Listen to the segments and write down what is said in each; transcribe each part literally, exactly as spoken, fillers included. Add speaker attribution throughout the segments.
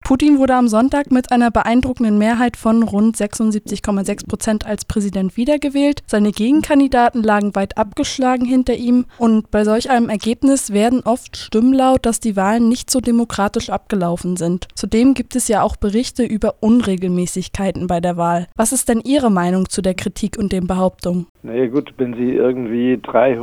Speaker 1: Putin wurde am Sonntag mit einer beeindruckenden Mehrheit von rund sechsundsiebzig Komma sechs Prozent als Präsident wiedergewählt. Seine Gegenkandidaten lagen weit abgeschlagen hinter ihm und bei solch einem Ergebnis werden oft Stimmen laut, dass die Wahlen nicht so demokratisch abgelaufen sind. Zudem gibt es ja auch Berichte über Unregelmäßigkeiten bei der Wahl. Was ist denn Ihre Meinung zu der Kritik und den Behauptungen?
Speaker 2: Na ja gut, wenn Sie irgendwie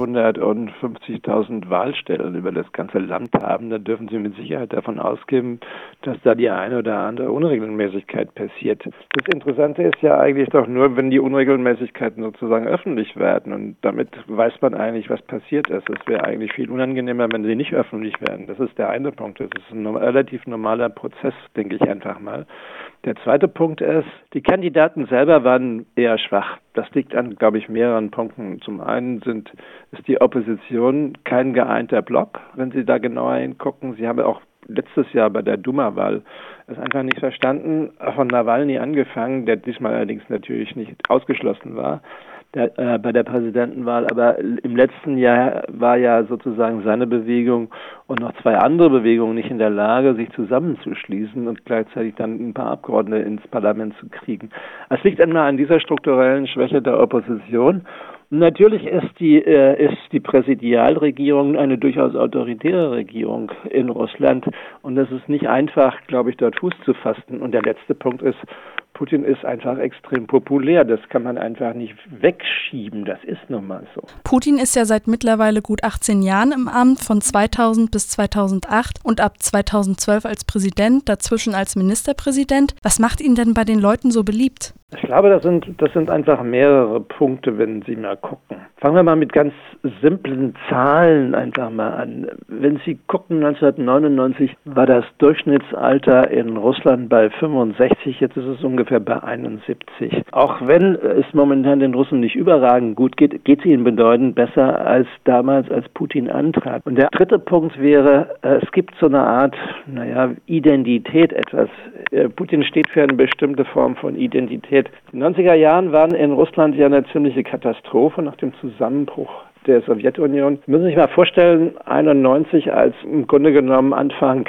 Speaker 2: dreihundertfünfzigtausend Wahlstellen über das ganze Land haben, dann dürfen Sie mit Sicherheit davon ausgehen, dass da die eine oder andere Unregelmäßigkeit passiert. Das Interessante ist ja eigentlich doch nur, wenn die Unregelmäßigkeiten sozusagen öffentlich werden, und damit weiß man eigentlich, was passiert ist. Es wäre eigentlich viel unangenehmer, wenn sie nicht öffentlich werden. Das ist der eine Punkt. Das ist ein relativ normaler Prozess, denke ich einfach mal. Der zweite Punkt ist, die Kandidaten selber waren eher schwach. Das liegt an, glaube ich, mehreren Punkten. Zum einen sind, ist die Opposition kein geeinter Block, wenn Sie da genauer hingucken. Sie haben auch letztes Jahr bei der Duma-Wahl es einfach nicht verstanden, von Nawalny angefangen, der diesmal allerdings natürlich nicht ausgeschlossen war, der, äh, bei der Präsidentenwahl. Aber im letzten Jahr war ja sozusagen seine Bewegung und noch zwei andere Bewegungen nicht in der Lage, sich zusammenzuschließen und gleichzeitig dann ein paar Abgeordnete ins Parlament zu kriegen. Es liegt einmal an dieser strukturellen Schwäche der Opposition. Natürlich ist die, äh, ist die Präsidialregierung eine durchaus autoritäre Regierung in Russland, und es ist nicht einfach, glaube ich, dort Fuß zu fassen. Und der letzte Punkt ist, Putin ist einfach extrem populär. Das kann man einfach nicht wegschieben. Das ist nun mal so.
Speaker 1: Putin ist ja seit mittlerweile gut achtzehn Jahren im Amt, von zweitausend bis zweitausendacht und ab zweitausendzwölf als Präsident, dazwischen als Ministerpräsident. Was macht ihn denn bei den Leuten so beliebt?
Speaker 2: Ich glaube, das sind, das sind einfach mehrere Punkte, wenn Sie mal gucken. Fangen wir mal mit ganz simplen Zahlen einfach mal an. Wenn Sie gucken, neunzehnhundertneunundneunzig war das Durchschnittsalter in Russland bei fünfundsechzig, jetzt ist es ungefähr bei einundsiebzig. Auch wenn es momentan den Russen nicht überragend gut geht, geht es ihnen bedeutend besser als damals, als Putin antrat. Und der dritte Punkt wäre, es gibt so eine Art, naja, Identität etwas. Putin steht für eine bestimmte Form von Identität. Die neunziger Jahren waren in Russland ja eine ziemliche Katastrophe nach dem Zusammenbruch der Sowjetunion. Sie müssen sich mal vorstellen, einundneunzig, als im Grunde genommen Anfang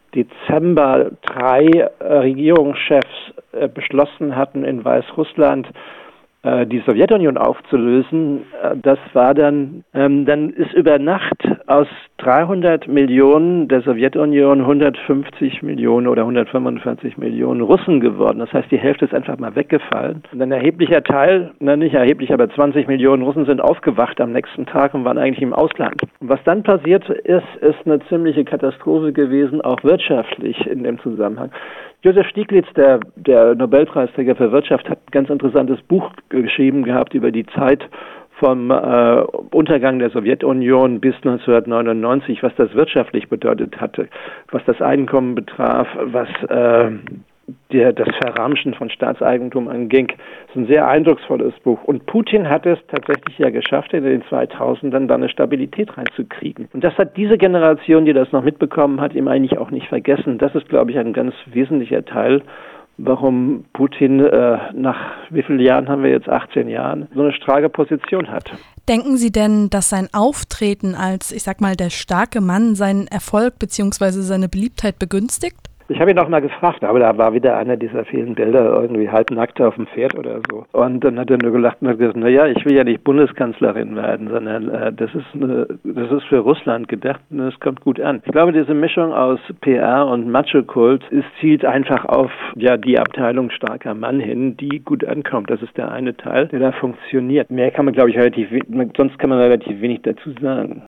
Speaker 2: Dezember drei Regierungschefs äh, beschlossen hatten, in Weißrussland äh, die Sowjetunion aufzulösen. Äh, das war dann, ähm, dann ist über Nacht aus dreihundert Millionen der Sowjetunion hundertfünfzig Millionen oder hundertfünfundvierzig Millionen Russen geworden. Das heißt, die Hälfte ist einfach mal weggefallen. Und ein erheblicher Teil, na nicht erheblich, aber zwanzig Millionen Russen sind aufgewacht am nächsten Tag und waren eigentlich im Ausland. Und was dann passiert ist, ist eine ziemliche Katastrophe gewesen, auch wirtschaftlich in dem Zusammenhang. Josef Stiglitz, der, der Nobelpreisträger für Wirtschaft, hat ein ganz interessantes Buch geschrieben gehabt über die Zeit vom äh, Untergang der Sowjetunion bis neunzehnhundertneunundneunzig, was das wirtschaftlich bedeutet hatte, was das Einkommen betraf, was äh, der, das Verramschen von Staatseigentum anging. Das ist ein sehr eindrucksvolles Buch. Und Putin hat es tatsächlich ja geschafft, in den zweitausendern da eine Stabilität reinzukriegen. Und das hat diese Generation, die das noch mitbekommen hat, ihm eigentlich auch nicht vergessen. Das ist, glaube ich, ein ganz wesentlicher Teil, warum Putin äh, nach wie vielen Jahren haben wir jetzt, achtzehn Jahren, so eine starke Position hat.
Speaker 1: Denken Sie denn, dass sein Auftreten als, ich sag mal, der starke Mann seinen Erfolg bzw. seine Beliebtheit begünstigt?
Speaker 2: Ich habe ihn auch mal gefragt, aber da war wieder einer dieser vielen Bilder, irgendwie halbnackt auf dem Pferd oder so. Und dann hat er nur gelacht und hat gesagt, naja, ich will ja nicht Bundeskanzlerin werden, sondern äh, das ist eine, das ist für Russland gedacht und das kommt gut an. Ich glaube, diese Mischung aus P R und Macho-Kult ist, zielt einfach auf ja die Abteilung starker Mann hin, die gut ankommt. Das ist der eine Teil, der da funktioniert. Mehr kann man, glaube ich, relativ, sonst kann man relativ wenig dazu sagen.